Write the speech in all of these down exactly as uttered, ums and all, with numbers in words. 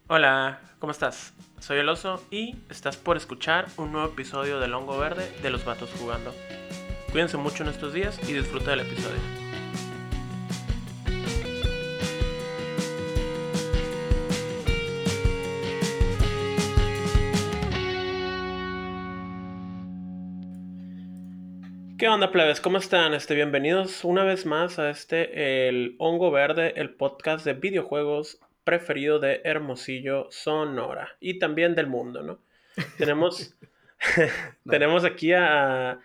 Hola, ¿cómo estás? Soy el oso y estás por escuchar un nuevo episodio del Hongo Verde de los Vatos Jugando. Cuídense mucho en estos días y disfruta del episodio. ¿Qué onda, plebes? ¿Cómo están? Este, bienvenidos una vez más a este, el Hongo Verde, el podcast de videojuegos preferido de Hermosillo, Sonora y también del mundo, ¿no? Tenemos, No, tenemos aquí a,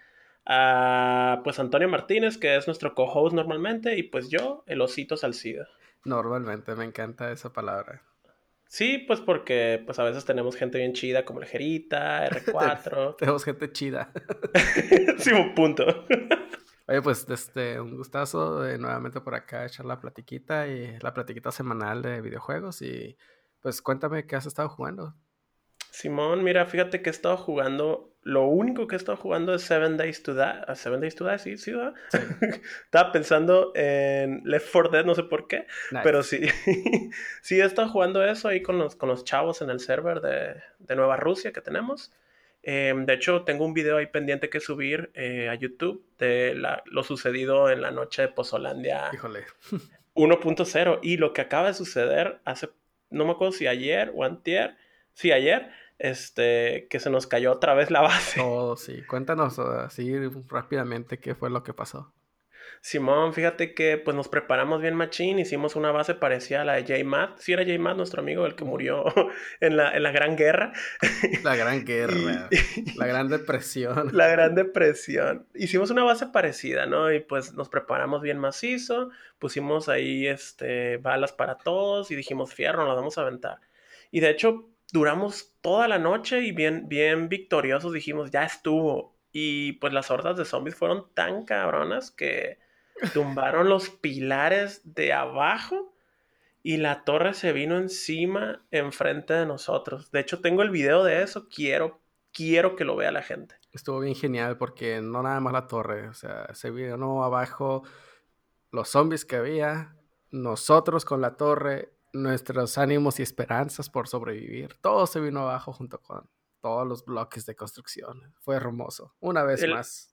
a, pues Antonio Martínez, que es nuestro co-host normalmente, y pues yo, el osito Salcida. normalmente me encanta esa palabra. Sí, pues porque pues a veces tenemos gente bien chida como el Jerita, R Ten- cuatro. Tenemos gente chida. Sí, un punto. Oye, pues este, un gustazo de nuevamente por acá echar la platiquita y la platiquita semanal de videojuegos y pues cuéntame qué has estado jugando. Simón, mira, fíjate que he estado jugando. Lo único que he estado jugando es Seven Days to Die. Ah, Seven Days to Die, sí, sí, ¿verdad? Sí, Estaba pensando en Left four Dead, no sé por qué, pero nice. sí. Sí, he estado jugando eso ahí con los, con los chavos en el server de, de Nueva Rusia que tenemos. Eh, de hecho, tengo un video ahí pendiente que subir eh, a YouTube de la- lo sucedido en la noche de Pozolandia Híjole, uno punto cero. Y lo que acaba de suceder hace, no me acuerdo si ayer o antier, sí, ayer, este, que se nos cayó otra vez la base. todo sí. Cuéntanos uh, así rápidamente qué fue lo que pasó. Simón, fíjate que pues nos preparamos bien machín, hicimos una base parecida a la de J-Math. Sí era J-Math, nuestro amigo, el que Ujú. murió en la, en la Gran Guerra. La Gran Y Guerra, la Gran Depresión. la Gran Depresión. Hicimos una base parecida, ¿no? Y pues nos preparamos bien macizo, pusimos ahí este, balas para todos y dijimos, fierro, nos las vamos a aventar. Y de hecho, duramos toda la noche y bien, bien victoriosos dijimos, ya estuvo. Y pues las hordas de zombies fueron tan cabronas que tumbaron los pilares de abajo y la torre se vino encima, enfrente de nosotros. De hecho, tengo el video de eso, quiero, quiero que lo vea la gente. Estuvo bien genial porque no nada más la torre, o sea, se vino abajo los zombies que había, nosotros con la torre, nuestros ánimos y esperanzas por sobrevivir, todo se vino abajo junto con todos los bloques de construcción. Fue hermoso, una vez El, más.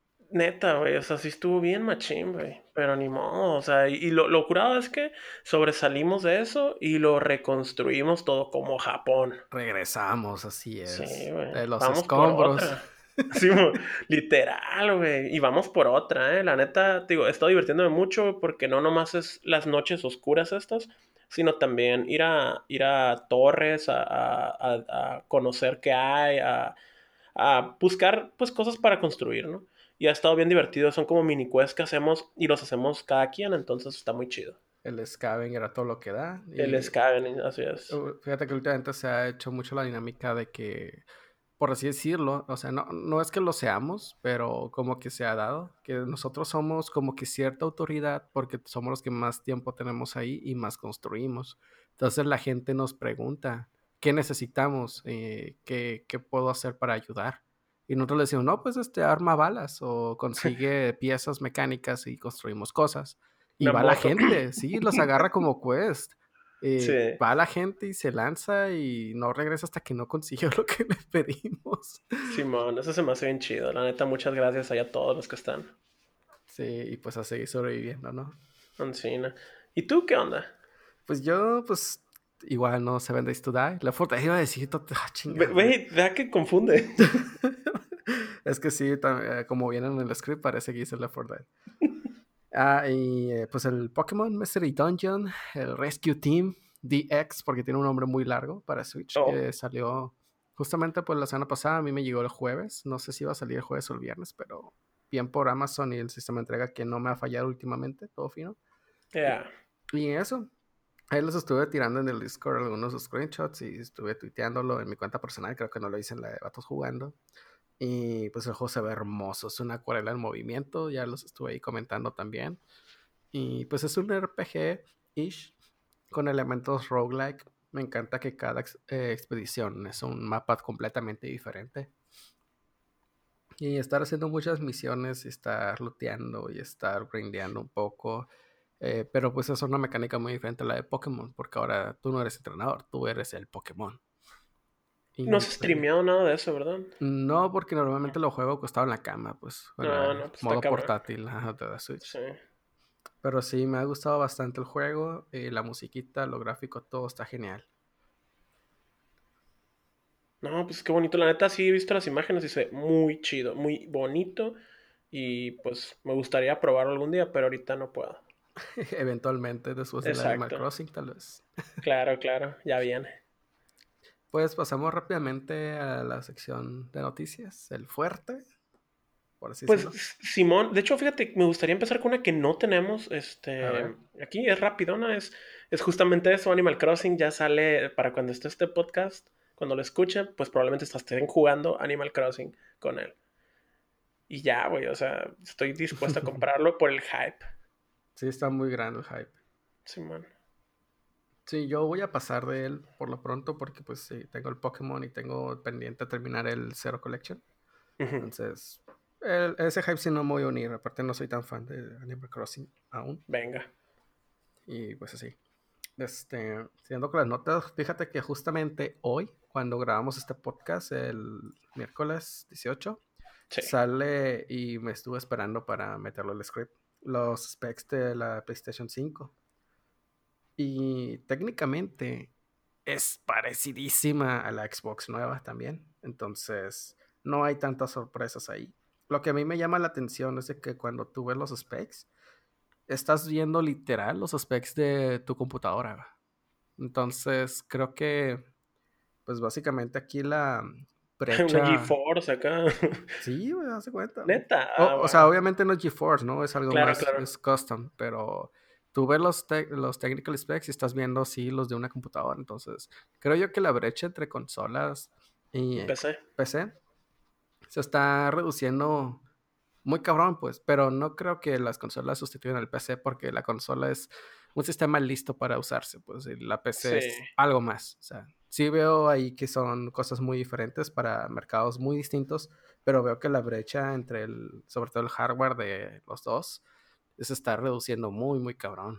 neta, güey, o sea, sí estuvo bien machín, güey, pero ni modo, o sea, y, y lo, lo curado es que sobresalimos de eso y lo reconstruimos todo como Japón. Regresamos, así Sí, es, güey, de los vamos por escombros. otra. Sí, mo- literal, güey, y vamos por otra, ¿eh? La neta, digo, he estado divirtiéndome mucho porque no nomás es las noches oscuras estas, sino también ir a, ir a torres, a, a- a- a conocer qué hay, a, a buscar, pues, cosas para construir, ¿no? Y ha estado bien divertido, son como mini quests que hacemos y los hacemos cada quien, entonces está muy chido. El Scavenger a todo lo que da. El Y Skaven, así es. uh, fíjate que últimamente se ha hecho mucho la dinámica de que por así decirlo, o sea, no, no es que lo seamos, pero como que se ha dado, que nosotros somos como que cierta autoridad porque somos los que más tiempo tenemos ahí y más construimos. Entonces la gente nos pregunta, ¿qué necesitamos? Eh, ¿qué, qué puedo hacer para ayudar? Y nosotros le decimos, no, pues este, arma balas o consigue piezas mecánicas y construimos cosas. Y Una va la moto. gente, sí, los agarra como quest. Sí. Eh, va la gente y se lanza y no regresa hasta que no consiguió lo que le pedimos. Simón, eso se me hace bien chido. La neta, muchas gracias ahí a todos los que están. Sí, y pues a seguir sobreviviendo, ¿no? Ancina. ¿Y tú qué onda? Pues yo, pues, igual no Seven Days to Die. La foto iba a decir, to- ah, Ve- chingada. Güey, vea que confunde. Es que sí, tam- eh, como viene en el script, parece que dice Left four Dead. Ah, y eh, pues el Pokémon Mystery Dungeon, el Rescue Team D X, porque tiene un nombre muy largo para Switch, Oh, que salió justamente pues la semana pasada. A mí me llegó el jueves, no sé si iba a salir el jueves o el viernes, pero bien por Amazon y el sistema de entrega que no me ha fallado últimamente, todo fino. Y, yeah. y eso, ahí los estuve tirando en el Discord algunos screenshots y estuve tuiteándolo en mi cuenta personal, creo que no lo hice en la de Vatos Jugando. Y pues el juego se ve hermoso, es una acuarela en movimiento, ya los estuve ahí comentando también. Y pues es un R P G-ish con elementos roguelike. Me encanta que cada ex- eh, expedición es un mapa completamente diferente. Y estar haciendo muchas misiones y estar looteando y estar grindeando un poco. Eh, pero pues es una mecánica muy diferente a la de Pokémon, porque ahora tú no eres entrenador, tú eres el Pokémon. No Y se ha pues, streameado nada de eso, ¿verdad? no, porque normalmente lo juego acostado en la cama, pues, con No, la no, pues está modo cabrón. portátil, ajá, de la Switch. Sí. Pero sí, me ha gustado bastante el juego, eh, la musiquita, lo gráfico, todo está genial. No, pues qué bonito. La neta, sí he visto las imágenes y se ve muy chido, muy bonito. Y pues me gustaría probarlo algún día, pero ahorita no puedo. Eventualmente, después del Animal Exacto. Crossing, tal vez. Claro, claro, ya viene. Pues pasamos rápidamente a la sección de noticias, el fuerte, por así Pues decirlo. Simón, de hecho, fíjate, me gustaría empezar con una que no tenemos, A ver. este, aquí es rapidona, es, es justamente eso, Animal Crossing ya sale para cuando esté este podcast, cuando lo escuchen, pues probablemente estén jugando Animal Crossing con él. Y ya, güey, o sea, estoy dispuesto a comprarlo por el hype. Sí, está muy grande el hype. Simón. Sí, yo voy a pasar de él por lo pronto porque pues sí, tengo el Pokémon y tengo pendiente terminar el Zero Collection. Ujú. Entonces, el- ese hype sí no me voy a unir. Aparte no soy tan fan de Animal Crossing aún. Venga. Y pues así. Este, siguiendo con las notas, fíjate que justamente hoy, cuando grabamos este podcast, el miércoles dieciocho, Sí. sale y me estuve esperando para meterlo al script. Los specs de la PlayStation cinco. Y técnicamente es parecidísima a la Xbox nueva también. Entonces, no hay tantas sorpresas ahí. Lo que a mí me llama la atención es de que cuando tú ves los specs, estás viendo literal los specs de tu computadora. Entonces, creo que, pues básicamente aquí la Una brecha. GeForce acá. Sí, me das cuenta. Neta. O, Ah, o sea, wow. obviamente no es GeForce, ¿no? Es algo Claro, más, claro. es custom, pero tú ves los, tec- los technical specs y estás viendo, sí, los de una computadora. Entonces, creo yo que la brecha entre consolas y eh, Empecé. P C se está reduciendo muy cabrón, pues, pero no creo que las consolas sustituyan al P C porque la consola es un sistema listo para usarse, pues, y la P C Sí. es algo más. O sea, sí veo ahí que son cosas muy diferentes para mercados muy distintos, pero veo que la brecha entre el, sobre todo el hardware de los dos, se está reduciendo muy, muy cabrón.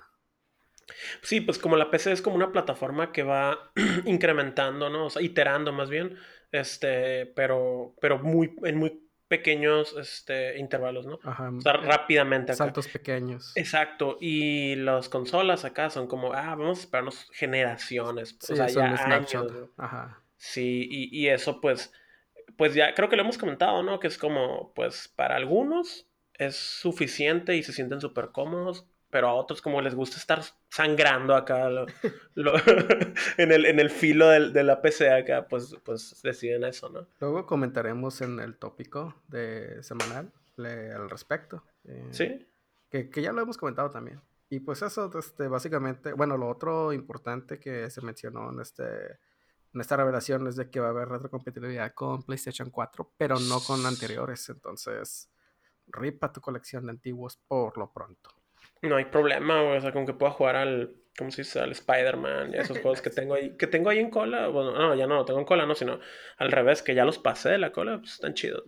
Sí, pues como la P C es como una plataforma que va incrementando, ¿no? O sea, iterando más bien, este, pero, pero muy, en muy pequeños, este, intervalos, ¿no? Ajá, O sea, eh, rápidamente acá. saltos pequeños. Exacto, y las consolas acá son como, ah, vamos a esperarnos generaciones, o Sí, sea, es ya un snapshot. años, ¿no? Ajá. Sí, y, y eso pues, pues ya creo que lo hemos comentado, ¿no? Que es como, pues para algunos es suficiente y se sienten súper cómodos, pero a otros como les gusta estar sangrando acá lo- lo- en el, en el filo del- de la P C acá, pues, pues deciden eso, ¿no? Luego comentaremos en el tópico de semanal le- al respecto. eh, Sí, que, que ya lo hemos comentado también. Y pues eso, este, básicamente, bueno, lo otro importante que se mencionó en, este, en esta revelación es de que va a haber retrocompatibilidad con PlayStation cuatro, pero no con anteriores. Entonces, ripa tu colección de antiguos por lo pronto. no hay problema, güey, o sea, con que pueda jugar al, ¿cómo se dice? Al Spider-Man y esos juegos que Nice. tengo ahí, que tengo ahí en cola, bueno, no, ya no lo tengo en cola, no, sino al revés, que ya los pasé de la cola, pues están chidos.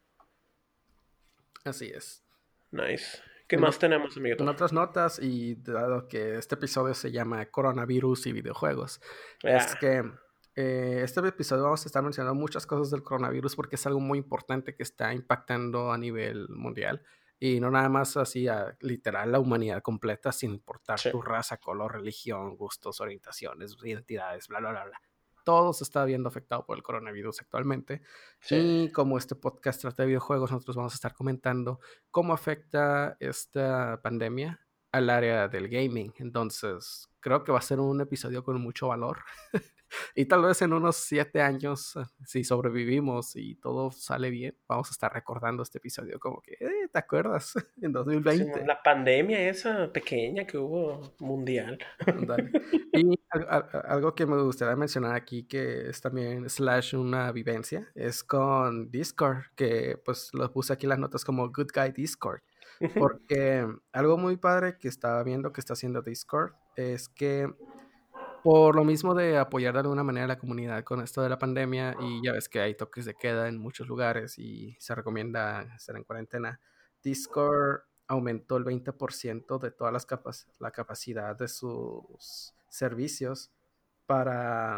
Así es. Nice. ¿Qué En, más ot- tenemos, amiguito? en otras notas, y dado que este episodio se llama Coronavirus y videojuegos, es Ya, que eh, este episodio vamos a estar mencionando muchas cosas del coronavirus porque es algo muy importante que está impactando a nivel mundial y no nada más así a literal la humanidad completa sin importar sí, tu raza, color, religión, gustos, orientaciones, identidades, bla, bla, bla, bla. Todo se está viendo afectado por el coronavirus actualmente. sí. Y como este podcast trata de videojuegos, nosotros vamos a estar comentando cómo afecta esta pandemia al área del gaming. Entonces, creo que va a ser un episodio con mucho valor. Y tal vez en unos siete años, eh, si sobrevivimos y todo sale bien, vamos a estar recordando este episodio como que, eh, ¿te acuerdas? En Sí, dos mil veinte. la pandemia esa pequeña que hubo mundial. Ándale. Y al- al- algo que me gustaría mencionar aquí, que es también slash una vivencia, es con Discord, que pues lo puse aquí en las notas como Good Guy Discord. Ujú. Porque algo muy padre que estaba viendo que está haciendo Discord es que por lo mismo de apoyar de alguna manera a la comunidad con esto de la pandemia, y ya ves que hay toques de queda en muchos lugares y se recomienda estar en cuarentena, Discord aumentó el veinte por ciento de todas las capac la capacidad de sus servicios para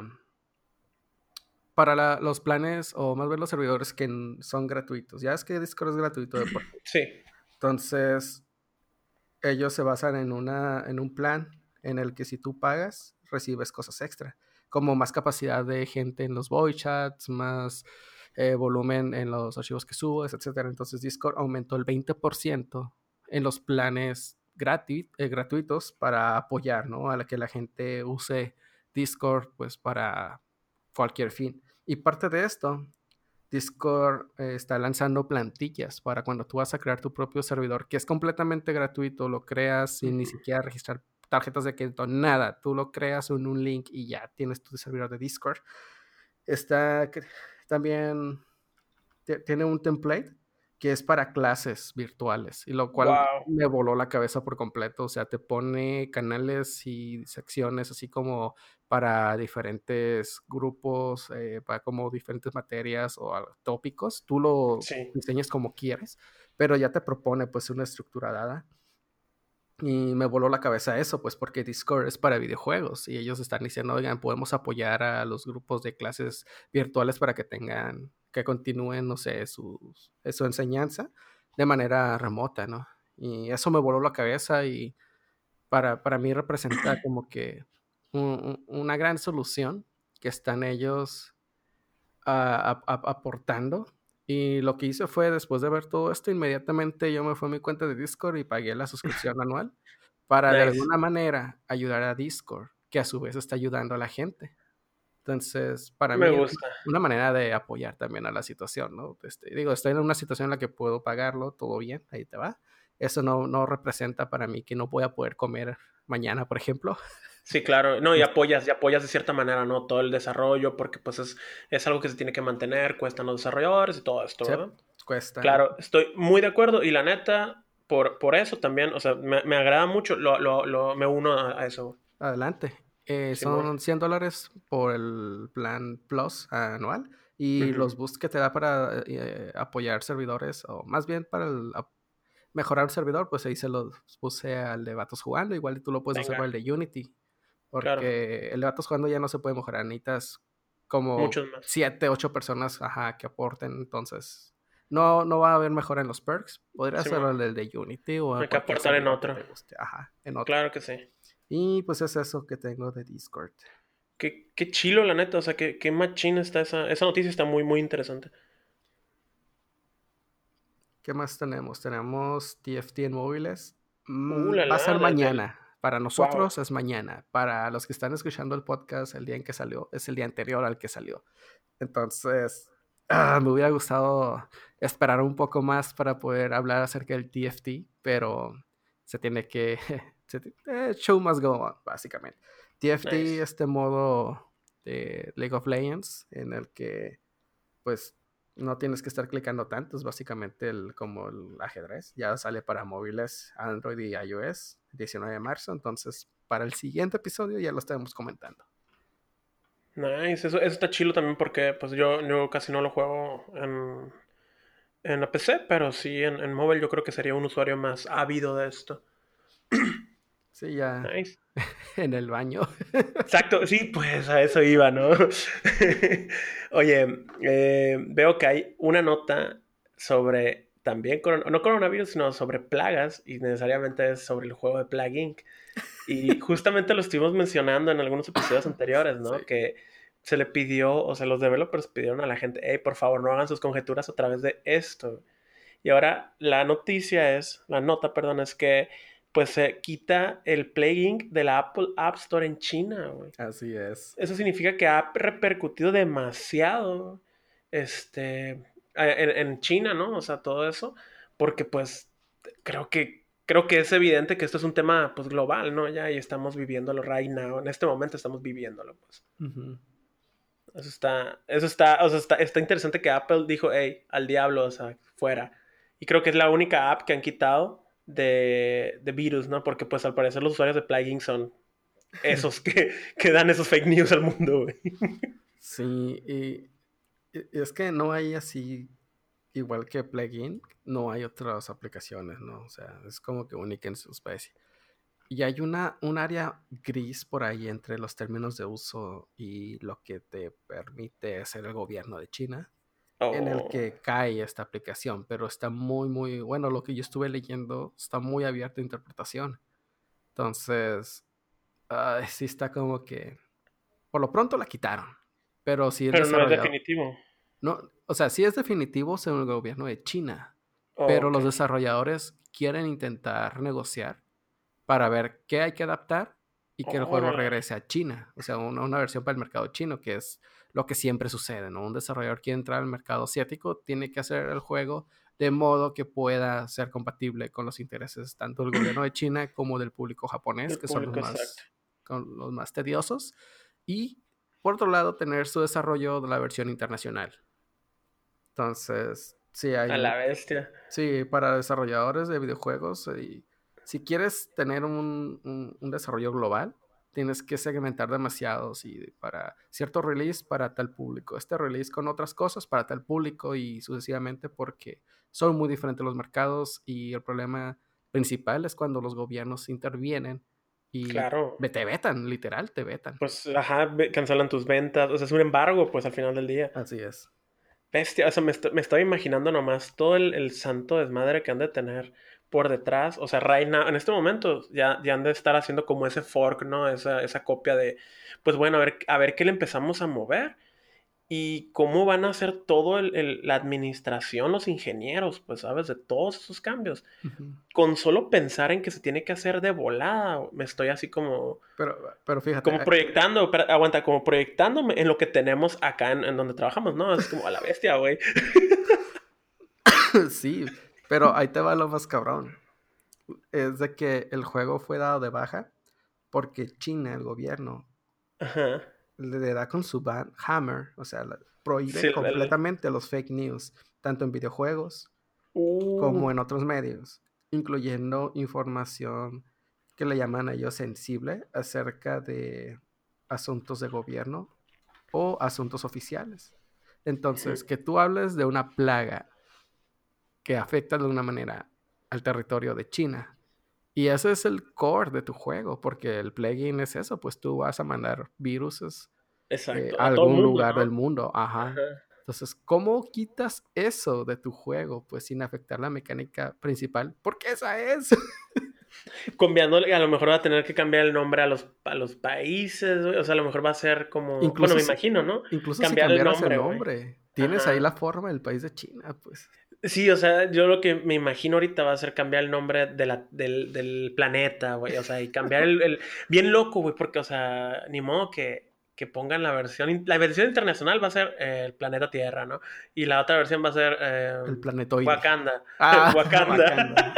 para la los planes, o más bien los servidores que n son gratuitos. Ya ves que Discord es gratuito de por sí. Sí. Entonces, ellos se basan en una en un plan en el que si tú pagas, recibes cosas extra, como más capacidad de gente en los voice chats, más, eh, volumen en los archivos que subes, etcétera. Entonces, Discord aumentó el veinte por ciento en los planes grati eh, gratuitos para apoyar, ¿no? A la que la gente use Discord, pues, para cualquier fin. Y parte de esto, Discord, eh, está lanzando plantillas para cuando tú vas a crear tu propio servidor, que es completamente gratuito, lo creas sin ni Ujú. siquiera registrar tarjetas de crédito, nada. Tú lo creas en un link y ya tienes tu servidor de Discord. Está cre también tie tiene un template que es para clases virtuales, y lo cual Guau. me voló la cabeza por completo. O sea, te pone canales y secciones así como para diferentes grupos, eh, para como diferentes materias o a tópicos. Tú lo Sí. diseñas como quieres, pero ya te propone, pues, una estructura dada. Y me voló la cabeza eso, pues, porque Discord es para videojuegos, y ellos están diciendo: "Oigan, podemos apoyar a los grupos de clases virtuales para que tengan que continúen, no sé, sus eh, su enseñanza de manera remota", ¿no? Y eso me voló la cabeza, y para para mí representa como que u u una gran solución que están ellos a ap ap aportando. Y lo que hice fue, después de ver todo esto, inmediatamente yo me fui a mi cuenta de Discord y pagué la suscripción anual para, de Nice. alguna manera, ayudar a Discord, que a su vez está ayudando a la gente. Entonces, para Me mí es gusta. una manera de apoyar también a la situación, ¿no? Este, digo, estoy en una situación en la que puedo pagarlo, todo bien, ahí te va. Eso no no representa para mí que no voy a poder comer mañana, por ejemplo. Sí, claro. No, y Es apoyas y apoyas de cierta manera, ¿no? Todo el desarrollo, porque, pues, es es algo que se tiene que mantener, cuestan los desarrolladores y todo esto, Sep, ¿verdad? cuesta y Claro, estoy muy de acuerdo y la neta, por por eso también, o sea, me me agrada mucho, lo lo lo me uno a a eso, adelante. Eh, simón. son cien dólares por el plan Plus anual, y Ujú. los boosts que te da para, eh, apoyar servidores, o más bien para el ap mejorar un servidor, pues ahí se los puse al de Vatos Jugando, igual y tú lo puedes usar Venga, para el de Unity, claro, porque el de Vatos Jugando ya no se puede mejorar, necesitas como muchos más. siete, ocho personas, ajá, que aporten, entonces no no va a haber mejora en los perks. Podría Simón, hacerlo el del de Unity o en hay que cualquier aportar en servidor que otro. te guste, ajá, en otro. Claro que sí. Y pues es eso que tengo de Discord. Qué qué chilo, la neta, o sea, qué qué machín está esa esa noticia está muy, muy interesante. ¿Qué más tenemos? Tenemos T F T en móviles. Uh, Mm, la va a ser la, de del mañana. Para guau. nosotros es mañana. Para los que están escuchando el podcast el día en que salió, es el día anterior al que salió. Entonces, ah, me hubiera gustado esperar un poco más para poder hablar acerca del T F T, pero se tiene que, se ti- eh, show must go on, básicamente. T F T, Nice. este modo de League of Legends, en el que pues no tienes que estar clicando tanto, es básicamente el, como el ajedrez. Ya sale para móviles Android y iOS diecinueve de marzo, entonces para el siguiente episodio ya lo estaremos comentando. Nice, eso eso está chilo también porque, pues, yo yo casi no lo juego en en la P C, pero sí en en móvil yo creo que sería un usuario más ávido de esto. Sí, ya Nice. en el baño. Exacto, sí, pues a eso iba, ¿no? Oye, eh, veo que hay una nota sobre también, coron- no coronavirus, sino sobre plagas, y necesariamente es sobre el juego de Plague inc. Y justamente lo estuvimos mencionando en algunos episodios anteriores, Sí. ¿no? Que se le pidió, o sea, los developers pidieron a la gente, hey, por favor, no hagan sus conjeturas a través de esto. Y ahora la noticia es, la nota, perdón, es que pues se quita el Plague inc de la Apple App Store en China, güey. Así es. Eso significa que ha repercutido demasiado este, en, en China, ¿no? O sea, todo eso, porque pues creo que, creo que es evidente que esto es un tema pues global, ¿no? Ya y estamos viviéndolo right now, en este momento estamos viviéndolo, pues. Ujú. Eso está, eso está, o sea, está, está interesante que Apple dijo, hey, al diablo, o sea, fuera. Y creo que es la única app que han quitado de, de virus, ¿no? Porque pues al parecer los usuarios de plugins son esos que, que dan esos fake news al mundo, güey. Sí, y, y- y es que no hay así. igual que Plugin, no hay otras aplicaciones, ¿no? O sea, es como que única en su especie. Y hay una, un área gris por ahí entre los términos de uso y lo que te permite hacer el gobierno de China, en el Oh, que cae esta aplicación, pero está muy, muy, bueno, lo que yo estuve leyendo está muy abierto a interpretación. Entonces, ay, sí está como que, por lo pronto la quitaron, pero si el pero no es desarrollado, definitivo. no, o sea, sí es definitivo según el gobierno de China, Oh, pero ok. los desarrolladores quieren intentar negociar para ver qué hay que adaptar y que el juego Órale. regrese a China. O sea, una, una versión para el mercado chino, que es lo que siempre sucede, ¿no? Un desarrollador quiere entrar al mercado asiático, tiene que hacer el juego de modo que pueda ser compatible con los intereses tanto del gobierno de China como del público japonés, El que son los público exacto. más, con los más tediosos. Y, por otro lado, tener su desarrollo de la versión internacional. Entonces, sí, hay A la mu- bestia. sí, para desarrolladores de videojuegos, y si quieres tener un, un- un desarrollo global, tienes que segmentar demasiados y para cierto release para tal público, este release con otras cosas para tal público y sucesivamente porque son muy diferentes los mercados y el problema principal es cuando los gobiernos intervienen y Claro. ve- te vetan, literal, te vetan. Pues, ajá, ve- cancelan tus ventas. O sea, es un embargo, pues, al final del día. Así es. Bestia, o sea, me, est- me estoy imaginando nomás todo el, el santo desmadre que han de tener por detrás. O sea, right now, en este momento ya, ya han de estar haciendo como ese fork, ¿no? Esa, esa copia de, pues bueno, a ver, a ver qué le empezamos a mover. Y cómo van a hacer todo el, el- la administración, los ingenieros, pues, ¿sabes? De todos esos cambios. Ujú. Con solo pensar en que se tiene que hacer de volada, me estoy así como, Pero, pero fíjate, como proyectando, pero, aguanta, como proyectándome en lo que tenemos acá en, en donde trabajamos, ¿no? Es como a la bestia, güey. sí, pero ahí te va lo más cabrón. Es de que el juego fue dado de baja porque China, el gobierno, Ajá. le da con su ban Hammer, o sea, la- prohíbe Sí, el, el- completamente los fake news, tanto en videojuegos uh, como en otros medios, incluyendo información que le llaman a ellos sensible acerca de asuntos de gobierno o asuntos oficiales. Entonces, que tú hables de una plaga que afecta de una manera al territorio de China. Y ese es el core de tu juego, porque el plugin es eso, pues tú vas a mandar viruses eh, exacto, a a todo el algún mundo, lugar del ¿no? mundo, ajá. Ajá. Entonces, ¿cómo quitas eso de tu juego? Pues sin afectar la mecánica principal, porque esa es. Cambiándole, a lo mejor va a tener que cambiar el nombre a los, a los países, güey. O sea, a lo mejor va a ser como, bueno, incluso me si, imagino, ¿no? incluso si Cambiar el cambiaras el nombre, güey. nombre, tienes ahí Ajá. la forma del país de China, pues. Sí, o sea, yo lo que me imagino ahorita va a ser cambiar el nombre de la, del, del planeta, güey. O sea, y cambiar el, el- bien loco, güey, porque, o sea, ni modo que, que pongan la versión, in- la versión internacional va a ser eh, el planeta Tierra, ¿no? Y la otra versión va a ser eh, El planetoide. Wakanda. Ah, Wakanda. Wakanda.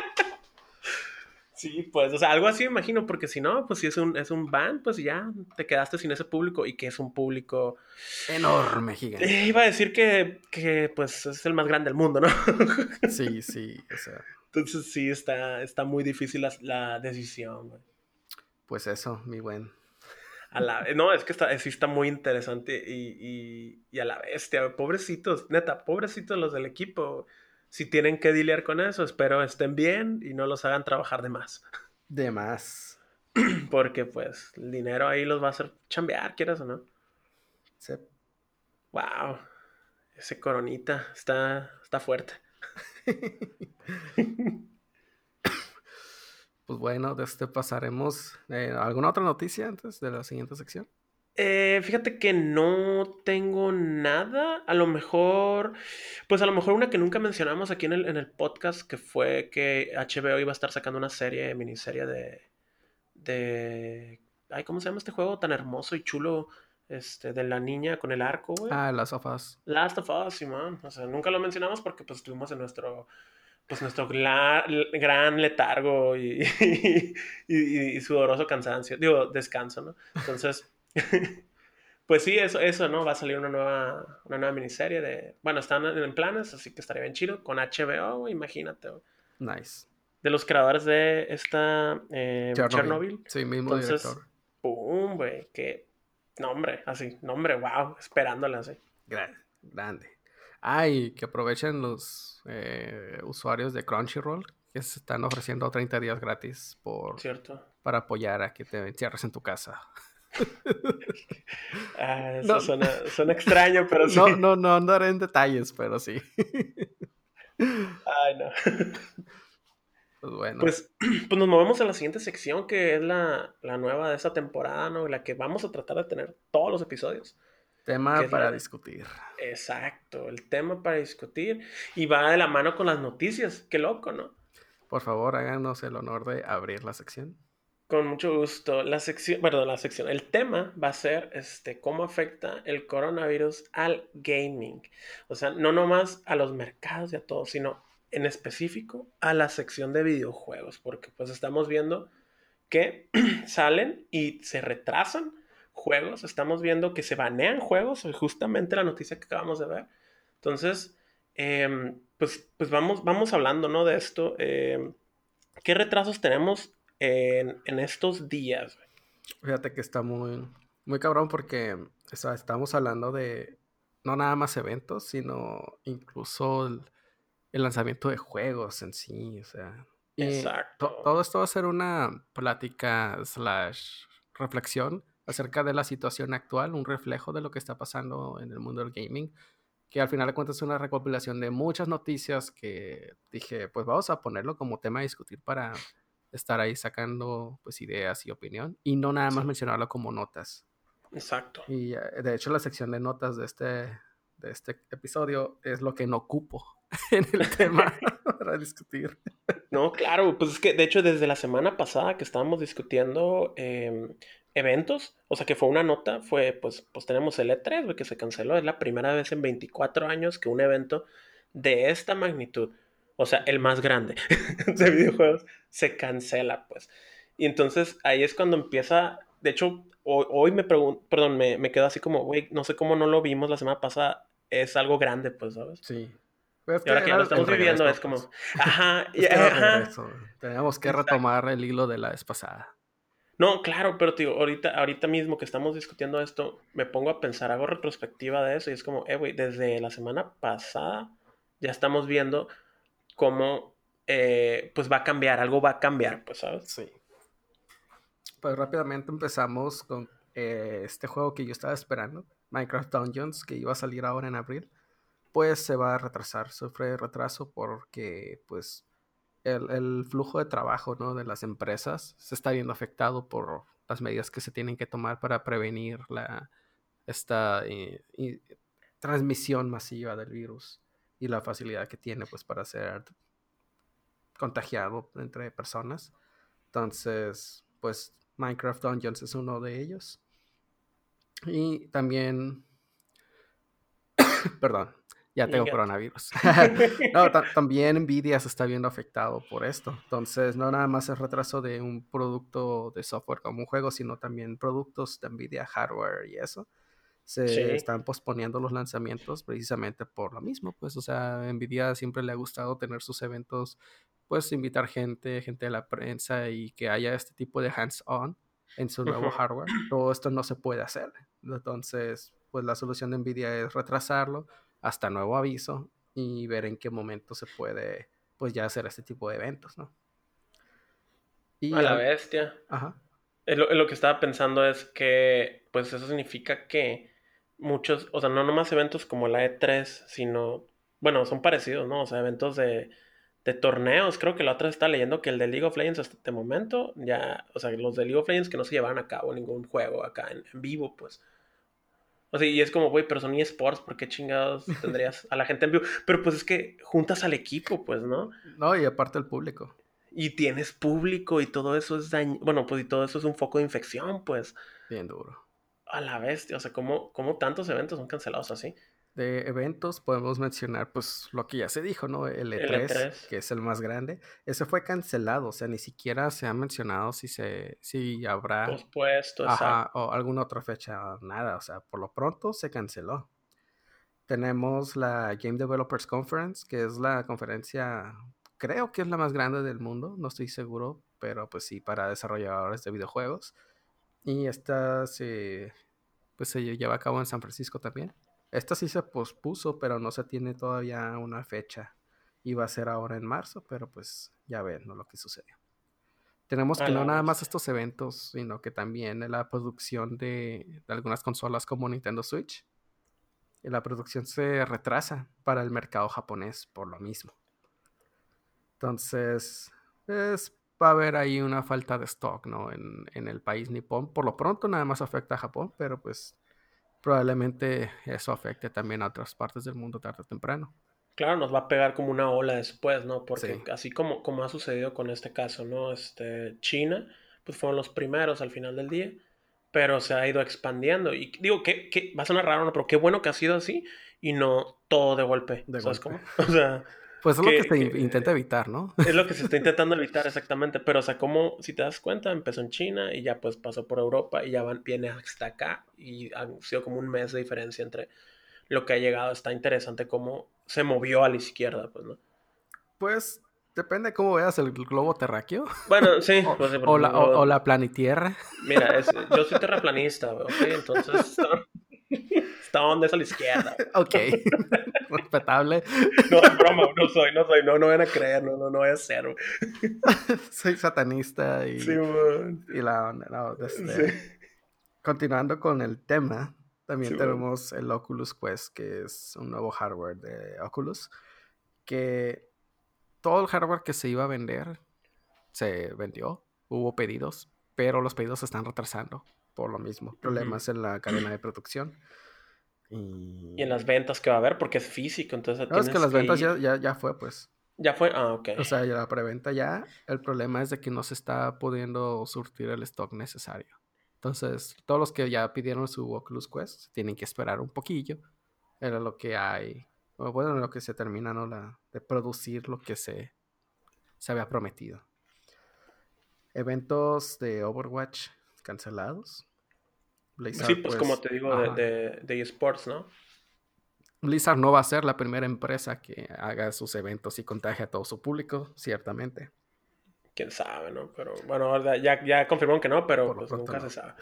Sí, pues, o sea, algo así me imagino, porque si no, pues si es un, es un ban, pues ya te quedaste sin ese público y que es un público. Enorme, Eh, gigante. iba a decir que, que, pues, es el más grande del mundo, ¿no? Sí, sí, o sea, Entonces sí, está, está muy difícil la, la decisión, güey. pues eso, mi buen. A la, no, es que está, sí está muy interesante y, y, y a la bestia, güey. Pobrecitos, neta, pobrecitos los del equipo. Si tienen que lidiar con eso, espero estén bien y no los hagan trabajar de más. De más. Porque pues el dinero ahí los va a hacer chambear, quieras o no. Se- Wow, ese coronita está, está fuerte. Pues bueno, de este pasaremos. Eh, ¿alguna otra noticia antes de la siguiente sección? Eh, fíjate que no tengo nada. A lo mejor, pues a lo mejor una que nunca mencionamos aquí en el, en el podcast, que fue que H B O iba a estar sacando una serie, miniserie de, de, ay, ¿cómo se llama este juego tan hermoso y chulo? Este, de la niña con el arco, güey. Ah, las sofás. Last of Us, Simón. O sea, nunca lo mencionamos porque pues estuvimos en nuestro, pues nuestro gla- gran letargo y, y, y- y sudoroso cansancio, digo, descanso, ¿no? Entonces, pues sí, eso, eso, ¿no? Va a salir una nueva, una nueva miniserie de, bueno, están en planes, así que estaría bien chido, con H B O, güey, imagínate, güey. Nice. De los creadores de esta eh, Chernobyl. Chernobyl. Sí, mismo Entonces, director. pum, güey, qué nombre, así, nombre, wow, esperándola así. Gra- grande. Ay, que aprovechen los eh, usuarios de Crunchyroll que se están ofreciendo treinta días gratis por, ¿Cierto? para apoyar a que te encierres en tu casa. Ah, eso No, suena, suena extraño, pero no, sí. no, no andaré en detalles, pero sí. Ay, no. Pues bueno, Pues, pues nos movemos a la siguiente sección, que es la, la nueva de esta temporada, ¿no? La que vamos a tratar de tener todos los episodios, que tema es la para de... discutir. Exacto, el tema para discutir. Y va de la mano con las noticias. Qué loco, ¿no? Por favor, háganos el honor de abrir la sección. Con mucho gusto. La sección, perdón, la sección. El tema va a ser este, cómo afecta el coronavirus al gaming. O sea, no nomás a los mercados y a todos, sino en específico a la sección de videojuegos, porque pues estamos viendo que salen y se retrasan juegos, estamos viendo que se banean juegos, justamente la noticia que acabamos de ver. Entonces, eh, pues, pues vamos, vamos hablando, ¿no? De esto. Eh, ¿qué retrasos tenemos en, en estos días? Fíjate que está muy, muy cabrón porque o sea, estamos hablando de no nada más eventos, sino incluso el, el lanzamiento de juegos en sí. O sea, y to- Exacto, todo esto va a ser una plática slash reflexión acerca de la situación actual, un reflejo de lo que está pasando en el mundo del gaming, que al final de cuentas es una recopilación de muchas noticias que dije, pues vamos a ponerlo como tema a discutir para estar ahí sacando pues ideas y opinión y no nada más sí, mencionarlo como notas. exacto. Y eh, de hecho la sección de notas de este, de este episodio es lo que no ocupo en el tema para discutir. No, claro, pues es que de hecho desde la semana pasada que estábamos discutiendo eh, eventos, o sea que fue una nota, fue pues, pues tenemos el E tres, güey, que se canceló, es la primera vez en veinticuatro años que un evento de esta magnitud, o sea, el más grande Sí. de videojuegos, se cancela, pues. Y entonces ahí es cuando empieza, de hecho, hoy, hoy me pregunto, perdón, me, me quedo así como, güey, no sé cómo no lo vimos la semana pasada, es algo grande, pues, ¿sabes? Sí. Pues es Y que ahora que ya era lo el, el estamos viviendo, regreso, es pues. como, ajá, y- Es que era el ajá, regreso. Teníamos que exacto. retomar el hilo de la vez pasada. No, claro, pero te digo, ahorita, ahorita mismo que estamos discutiendo esto, me pongo a pensar, hago retrospectiva de eso y es como, eh, güey, desde la semana pasada ya estamos viendo cómo, eh, pues va a cambiar, algo va a cambiar, pues, ¿sabes? Sí. Pues rápidamente empezamos con eh, este juego que yo estaba esperando, Minecraft Dungeons, que iba a salir ahora en abril. Pues se va a retrasar, sufre retraso porque pues el, el flujo de trabajo, ¿no?, de las empresas se está viendo afectado por las medidas que se tienen que tomar para prevenir la, esta eh, y- transmisión masiva del virus y la facilidad que tiene pues para ser contagiado entre personas. Entonces, pues Minecraft Dungeons es uno de ellos. Y también, perdón, ya tengo Fíjate. coronavirus. No, ta- también Nvidia se está viendo afectado por esto. Entonces, no nada más el retraso de un producto de software como un juego, sino también productos de Nvidia, hardware y eso. Se Sí. están posponiendo los lanzamientos precisamente por lo mismo. Pues, o sea, Nvidia siempre le ha gustado tener sus eventos, pues invitar gente, gente de la prensa y que haya este tipo de hands-on en su nuevo Ujú. hardware. Todo esto no se puede hacer. Entonces, pues la solución de Nvidia es retrasarlo hasta nuevo aviso y ver en qué momento se puede, pues ya hacer este tipo de eventos, ¿no? A Y la al... bestia. Ajá. Es lo, es lo que estaba pensando es que, pues eso significa que muchos, o sea, no nomás eventos como la E tres, sino, bueno, son parecidos, ¿no? O sea, eventos de, de torneos. Creo que la otra está leyendo que el de League of Legends hasta este momento, ya, o sea, los de League of Legends que no se llevaron a cabo ningún juego acá en, en vivo, pues. O sea, y es como, güey, pero son eSports, ¿por qué chingados tendrías a la gente en vivo? Pero pues es que juntas al equipo, pues, ¿no? No, y aparte el público. Y tienes público y todo eso es daño, bueno, pues y todo eso es un foco de infección, pues. Bien duro. A la bestia, o sea, ¿cómo, cómo tantos eventos son cancelados así? De eventos podemos mencionar pues lo que ya se dijo, ¿no? El El E tres, E tres, que es el más grande. Ese fue cancelado, o sea, ni siquiera se ha mencionado si se si habrá pospuesto, ajá, exacto. o alguna otra fecha, nada, o sea, por lo pronto se canceló. Tenemos la Game Developers Conference, que es la conferencia, creo que es la más grande del mundo, no estoy seguro, pero pues sí, para desarrolladores de videojuegos. Y esta se, pues se lleva a cabo en San Francisco también. Esta sí se pospuso, pero no se tiene todavía una fecha. Iba a ser ahora en marzo, pero pues ya ven, ¿no? Lo que sucedió. Tenemos A que no la nada más bestia. estos eventos, sino que también la producción de, de algunas consolas como Nintendo Switch. Y la producción se retrasa para el mercado japonés por lo mismo. Entonces, pues, va a haber ahí una falta de stock, ¿no? En, en el país nipón. Por lo pronto nada más afecta a Japón, pero pues probablemente eso afecte también a otras partes del mundo tarde o temprano. Claro, nos va a pegar como una ola después, ¿no? Porque Sí, así como, como ha sucedido con este caso, ¿no? Este, China, pues fueron los primeros al final del día, pero se ha ido expandiendo. Y digo, que, que va a sonar raro, ¿no? Pero qué bueno que ha sido así y no todo de golpe, de ¿sabes golpe. cómo? O sea, Pues es lo que que, se in- intenta que evitar, ¿no? es lo que se está intentando evitar exactamente, pero o sea, como si te das cuenta, empezó en China y ya pues pasó por Europa y ya van, viene hasta acá y ha sido como un mes de diferencia entre lo que ha llegado. Está interesante cómo se movió a la izquierda, pues, ¿no? Pues depende cómo veas el globo terráqueo Bueno, sí, o, pues sí, o la, o, o pero, la planitierra. mira, es, yo soy terraplanista, ok, entonces está, está donde es a la izquierda. Ok, respetable. No, es broma, no soy, no soy, no, no van a creer, no, no, no voy a ser, güey. Soy satanista Sí, y, man. y la no, Sí, este, continuando con el tema, sí, también man. tenemos el Oculus Quest, que es un nuevo hardware de Oculus, que todo el hardware que se iba a vender se vendió, hubo pedidos, pero los pedidos se están retrasando por lo mismo, Ujú. problemas en la cadena de producción. Y en Y las ventas que va a haber, porque es físico, entonces no, es que tienes las que ventas ya, ir. ya, ya fue, pues. Ya fue, ah, ok. O sea, ya la preventa ya. El problema es de que no se está pudiendo surtir el stock necesario. Entonces, todos los que ya pidieron su Oculus Quest tienen que esperar un poquillo. Era lo que hay. O bueno, lo que se termina, ¿no? La, de producir lo que se, se había prometido. Eventos de Overwatch cancelados. Sí, Blizzard, pues como pues, te digo, de, ajá. de, de eSports, ¿no? Blizzard no va a ser la primera empresa que haga sus eventos y contagie a todo su público, ciertamente. Quién sabe, ¿no? Pero bueno, ahora ya, ya confirmaron que no, pero Por lo pues pronto nunca se no. sabe.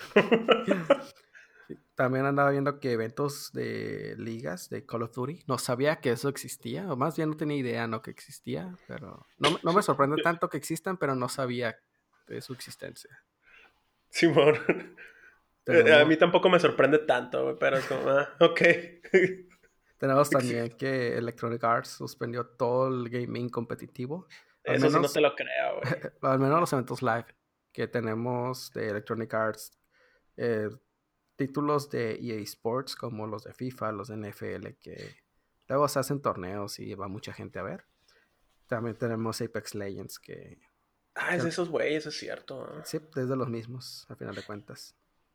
Sí, también andaba viendo que eventos de ligas de Call of Duty, no sabía que eso existía, o más bien no tenía idea, ¿no? Que existía, pero no, me- no me sorprende tanto que existan, pero no sabía de su existencia. Simón. Eh, A Tenemos, mí tampoco me sorprende tanto, güey, pero es como, ah, ok. tenemos también Existe. que Electronic Arts suspendió todo el gaming competitivo, al Eso sí no te menos, lo creo, güey. al menos los eventos live que tenemos de Electronic Arts, eh, títulos de E A Sports como los de FIFA, los de N F L, que luego se hacen torneos y va mucha gente a ver. También tenemos Apex Legends, que, Ah, es que de esos güeyes, es cierto. Ah. sí, es de los mismos, a final de cuentas.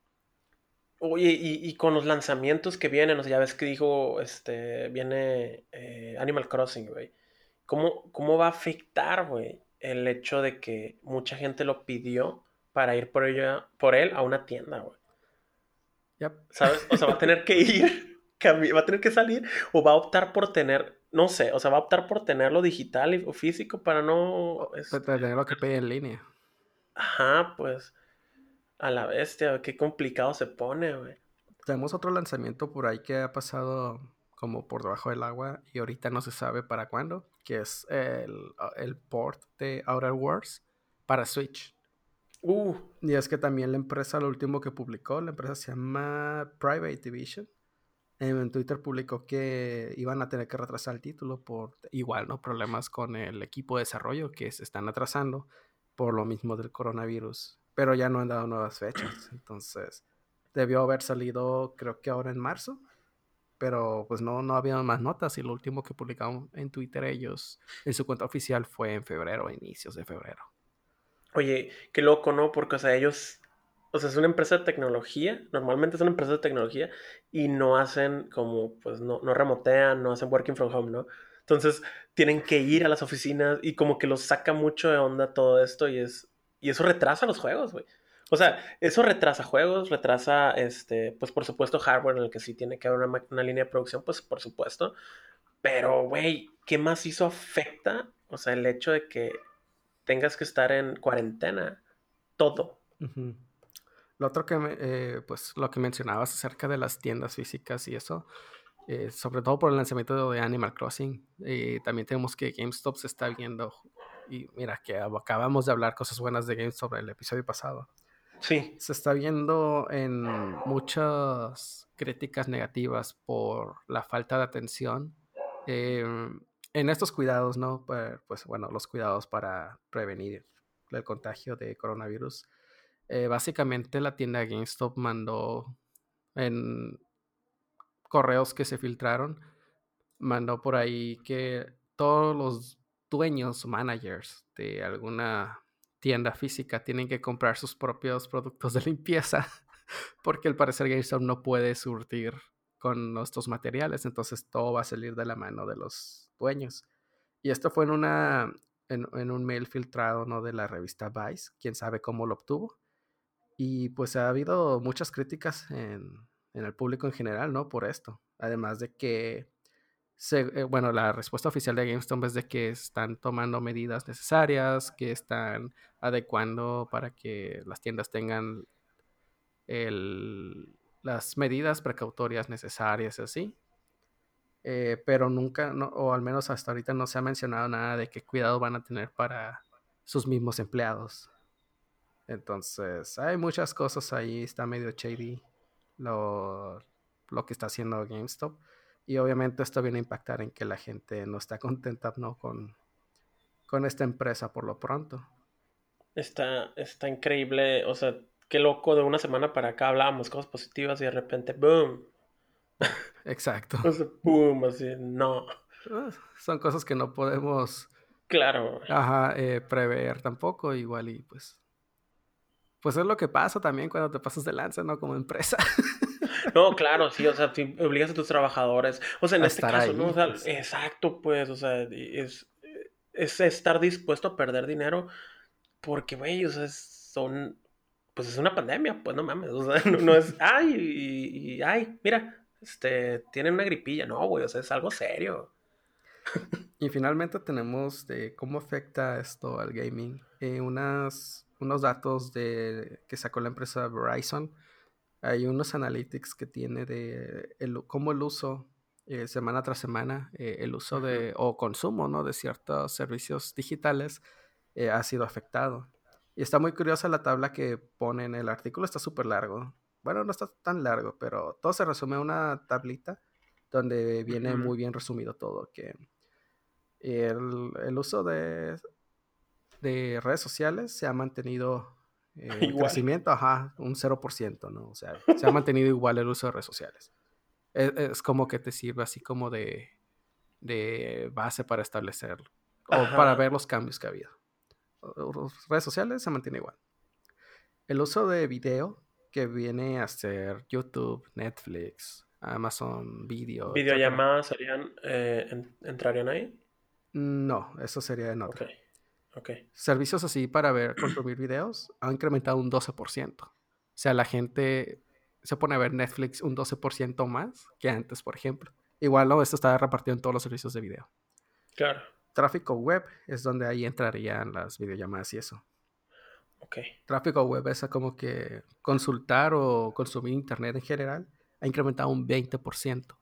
Oye, y, y con los lanzamientos que vienen, o sea, ya ves que dijo, este, viene eh, Animal Crossing, güey. ¿Cómo, cómo va a afectar, güey, el hecho de que mucha gente lo pidió para ir por ella, por él a una tienda, güey? Yep. ¿Sabes? O sea, va a tener que ir, cami- va a tener que salir o va a optar por tener, no sé, o sea, va a optar por tenerlo digital y- o físico para no, O te- este, tener lo que pedir en línea. ajá, pues, a la bestia, qué complicado se pone, güey. Tenemos otro lanzamiento por ahí que ha pasado como por debajo del agua y ahorita no se sabe para cuándo, que es el, el port de Outer Worlds para Switch. Uh, Y es que también la empresa, lo último que publicó, la empresa se llama Private Division. En Twitter publicó que iban a tener que retrasar el título por igual, ¿no? Problemas con el equipo de desarrollo que se están atrasando por lo mismo del coronavirus. Pero ya no han dado nuevas fechas. Entonces, debió haber salido, creo que ahora en marzo. Pero pues no, no había más notas. Y lo último que publicaron en Twitter ellos, en su cuenta oficial, fue en febrero, inicios de febrero. oye, qué loco, ¿no? Porque, o sea, ellos, o sea, es una empresa de tecnología, normalmente es una empresa de tecnología y no hacen como, pues, no, no remotean, no hacen working from home, ¿no? Entonces, tienen que ir a las oficinas y como que los saca mucho de onda todo esto y es, y eso retrasa los juegos, güey. O Sí. sea, eso retrasa juegos, retrasa, este, pues, por supuesto, hardware en el que sí tiene que haber una, ma- una línea de producción, pues, por supuesto. Pero, güey, ¿qué más hizo afecta? O sea, el hecho de que tengas que estar en cuarentena, todo. Ujú. Lo otro que, me- eh, pues lo que mencionabas acerca de las tiendas físicas y eso, eh, sobre todo por el lanzamiento de Animal Crossing. Y también tenemos que GameStop se está viendo, y mira que acabamos de hablar cosas buenas de GameStop en el episodio pasado. Sí, Se está viendo en muchas críticas negativas por la falta de atención em, en estos cuidados, ¿no? Per- Pues bueno, los cuidados para prevenir el contagio de coronavirus. Eh, básicamente la tienda GameStop mandó en correos que se filtraron, mandó por ahí que todos los dueños, managers de alguna tienda física tienen que comprar sus propios productos de limpieza porque al parecer GameStop no puede surtir con estos materiales, entonces todo va a salir de la mano de los dueños. Y esto fue en una en, en un mail filtrado, ¿no? De la revista Vice, quién sabe cómo lo obtuvo. Y pues ha habido muchas críticas en, en el público en general, ¿no? Por esto. Además de que, se, eh, bueno, la respuesta oficial de GameStop es de que están tomando medidas necesarias, que están adecuando para que las tiendas tengan el, las medidas precautorias necesarias, así. Eh, pero nunca, no, o al menos hasta ahorita no se ha mencionado nada de qué cuidado van a tener para sus mismos empleados. Entonces, hay muchas cosas ahí, está medio shady lo, lo que está haciendo GameStop. Y obviamente esto viene a impactar en que la gente no está contenta, ¿no? con, con esta empresa por lo pronto. está, está increíble. O sea, qué loco, de una semana para acá hablábamos cosas positivas y de repente, boom. Boom. Exacto. O sea, boom, así, no. Uh, Son cosas que no podemos, Claro. ajá, eh, prever tampoco, igual y pues, pues es lo que pasa también cuando te pasas de lanza, ¿no? Como empresa, No, claro, sí, o sea, si obligas a tus trabajadores. O sea, en a este estar caso, ¿no? ahí, O sea, pues. exacto, pues, o sea, y es, es estar dispuesto a perder dinero porque, güey, o sea, son, pues es una pandemia, pues no mames, o sea, no, no es, ay, y, y, ay, mira, este, tienen una gripilla, no, güey, o sea, es algo serio. Y finalmente tenemos de cómo afecta esto al gaming. Eh, unas, unos datos de, que sacó la empresa Verizon. Hay unos analytics que tiene de el, cómo el uso eh, semana tras semana, eh, el uso Ujú. de o consumo, ¿no? De ciertos servicios digitales eh, ha sido afectado. Y está muy curiosa la tabla que pone en el artículo, está súper largo. Bueno, no está tan largo, pero todo se resume a una tablita donde viene Ujú. muy bien resumido todo, que el, el uso de, de redes sociales se ha mantenido eh, en Igual. crecimiento, ajá, un cero por ciento, ¿no? O sea, se ha mantenido igual el uso de redes sociales. Es, es como que te sirve así como de, de base para establecer o para Ajá. ver los cambios que ha habido. Las redes sociales se mantiene igual. El uso de video que viene a ser YouTube, Netflix, Amazon Video, etcétera. Videollamadas serían, eh, en- ¿entrarían ahí? No, eso sería en Ok, otra. ok. Servicios así para ver, consumir videos han incrementado un doce por ciento. O sea, la gente se pone a ver Netflix un doce por ciento más que antes, por ejemplo. Igual, ¿no? Esto está repartido en todos los servicios de video. Claro, Tráfico web es donde ahí entrarían las videollamadas y eso. ok, Tráfico web es como que consultar o consumir internet en general ha incrementado un veinte por ciento.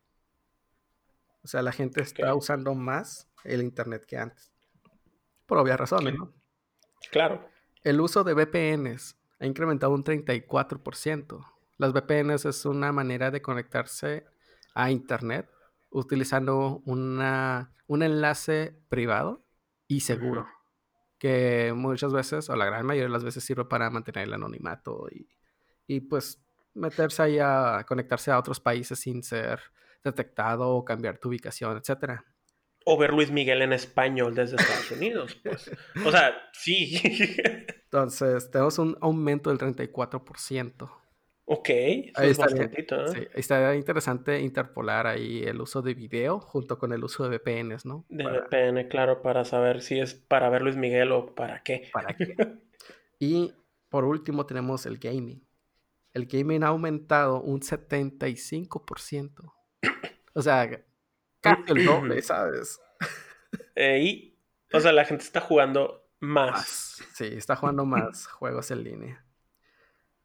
O sea, la gente ok. está usando más el internet que antes. Por obvias razones, Sí, ¿no? claro. El uso de V P Ns ha incrementado un treinta y cuatro por ciento. Las V P Ns es una manera de conectarse a Internet utilizando una, un enlace privado y Ujú. seguro, que muchas veces, o la gran mayoría de las veces, sirve para mantener el anonimato y, y pues meterse ahí a conectarse a otros países sin ser detectado o cambiar tu ubicación, etcétera. O ver Luis Miguel en español desde Estados Unidos, pues. O sea, sí. Entonces, tenemos un aumento del treinta y cuatro por ciento. Ok, eso Ahí es estaría, bastantito, sí, ¿eh? ahí estaría interesante interpolar ahí el uso de video junto con el uso de V P Ns, ¿no? De Para, V P N, claro, para saber si es para ver Luis Miguel o para qué. ¿para qué? Y por último tenemos el gaming. El gaming ha aumentado un setenta y cinco por ciento. O sea, casi el doble, ¿sabes? Eh, y, o sea, la gente está jugando más. Más. Sí, está jugando más juegos en línea.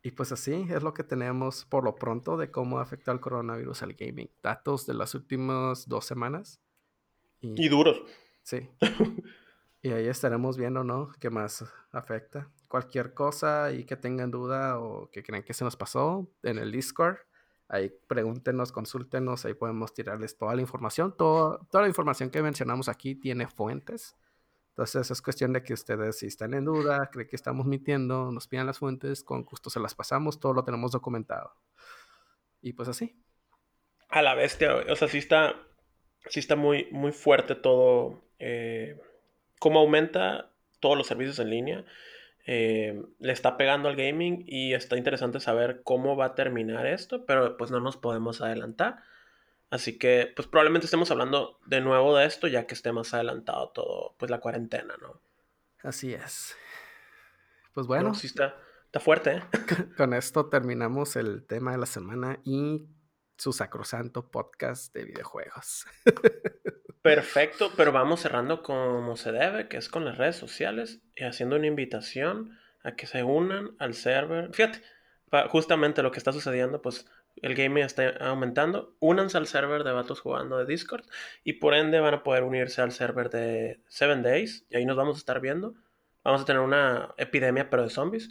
Y pues así es lo que tenemos por lo pronto de cómo afectó el coronavirus al gaming. Datos de las últimas dos semanas. Y Y duros. sí. Y ahí estaremos viendo, ¿no? ¿Qué más afecta? Cualquier cosa y que tengan duda o que crean que se nos pasó en el Discord. Ahí pregúntenos, consúltenos, ahí podemos tirarles toda la información. Todo, toda la información que mencionamos aquí tiene fuentes. Entonces es cuestión de que ustedes, si están en duda, creen que estamos mintiendo, nos pidan las fuentes, con gusto se las pasamos, todo lo tenemos documentado. Y pues así. A la bestia, o sea, sí está, sí está muy, muy fuerte todo. Eh, cómo aumenta todos los servicios en línea. Eh, le está pegando al gaming y está interesante saber cómo va a terminar esto, pero pues no nos podemos adelantar. Así que pues probablemente estemos hablando de nuevo de esto ya que esté más adelantado todo, pues la cuarentena, ¿no? Así es. Pues No, bueno, sí está, está fuerte, ¿eh? con esto terminamos el tema de la semana y su sacrosanto podcast de videojuegos. Perfecto, pero vamos cerrando como se debe, que es con las redes sociales y haciendo una invitación a que se unan al server. Fíjate, pa- justamente lo que está sucediendo, pues el gaming está aumentando. Únanse al server de Vatos Jugando de Discord y por ende van a poder unirse al server de Seven Days y ahí nos vamos a estar viendo. Vamos a tener una epidemia, pero de zombies.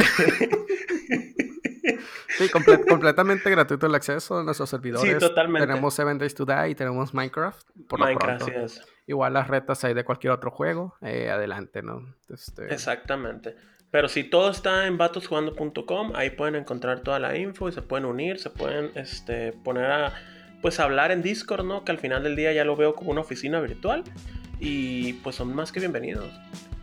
Sí, comple- completamente gratuito el acceso a nuestros Sí, servidores. totalmente. Tenemos Seven Days to Die y tenemos Minecraft, por lo Minecraft, sí pronto. es. Igual las retas hay de cualquier otro juego. eh, adelante, ¿no? Este, Exactamente. Pero si todo está en vatos jugando punto com, ahí pueden encontrar toda la info y se pueden unir, se pueden este, poner a pues hablar en Discord, ¿no? Que al final del día ya lo veo como una oficina virtual y pues son más que bienvenidos.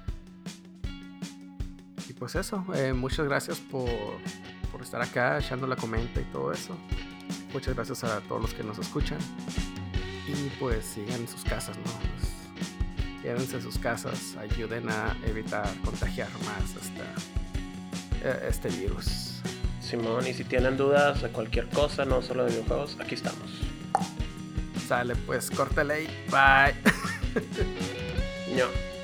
y pues eso, eh, muchas gracias por, por estar acá, echando la comenta y todo eso. Muchas gracias a todos los que nos escuchan. Y pues sigan en sus casas, ¿no? Pues, quédense en sus casas, ayuden a evitar contagiar más esta, eh, este virus. Simón, y si tienen dudas de cualquier cosa, no solo de videojuegos, aquí estamos. Sale pues, córtale y bye. No.